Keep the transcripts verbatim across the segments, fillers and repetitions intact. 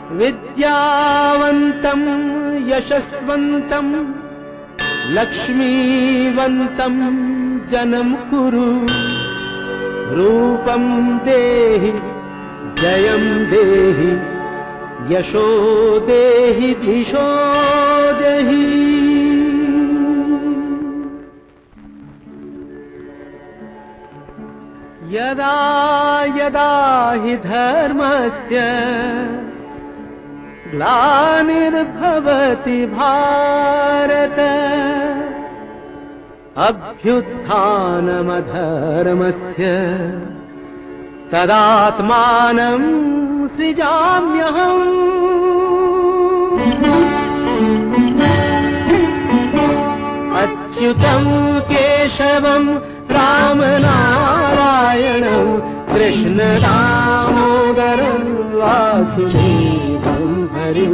विद्यावन्तं यशस्वन्तं लक्ष्मीवन्तं जनं कुरु। रूपं देहि जयं देहि यशो देहि दिशो देहि। यदा यदा हि धर्मस्य ग्लानिर्भवति भारत अभ्युत्थानमधर्मस्य तदात्मानं सृजाम्यहम्। अच्युतं केशवं रामनारायणं कृष्ण दामोदरं वासुदेवं हरिं।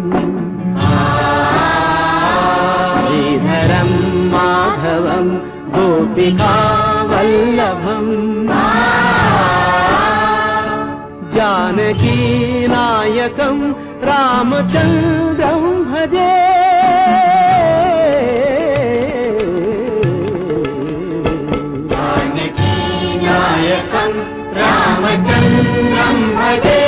श्रीधरं माधवं गोपिकावल्लभं जानकीनायकं रामचन्द्रं भजे। जानकीनायकं रामचन्द्रं भजे।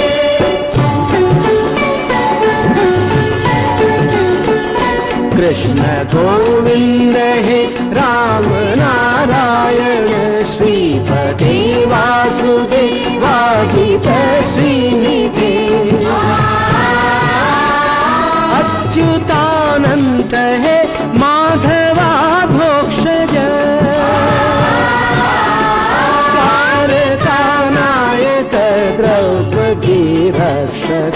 कृष्ण गोविंद हे राम नारायण श्रीपति वासुदेवाजित श्रीनिधे। अच्युतानंत हे माधवा भोक्षज कारकानायक द्रौपदी रक्षक।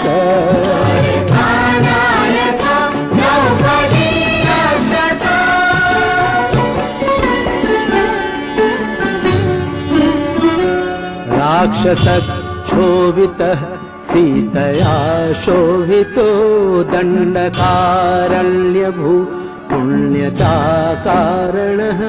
राक्षसक्षोभितः सीतया शोभितो दण्डकारण्यभू पुण्यताकारणः।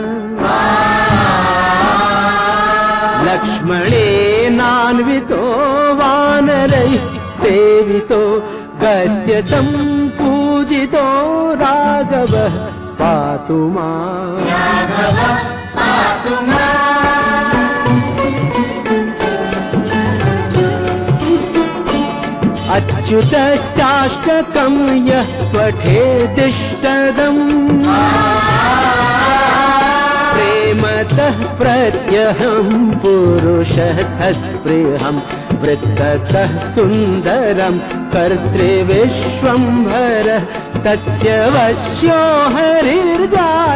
लक्ष्मणेनान्वितो वानरैः सेवितो गस्त्य सम्पूजितो राघवः पातु माम्। अच्युतश्चाष्टकं यः पठेदिष्टदम् प्रेमतः प्रत्यहं पुरुषः तत्प्रियं वृत्ततः सुन्दरं कर्तृविश्वम्भरः तस्य वश्यो हरिर्जातः।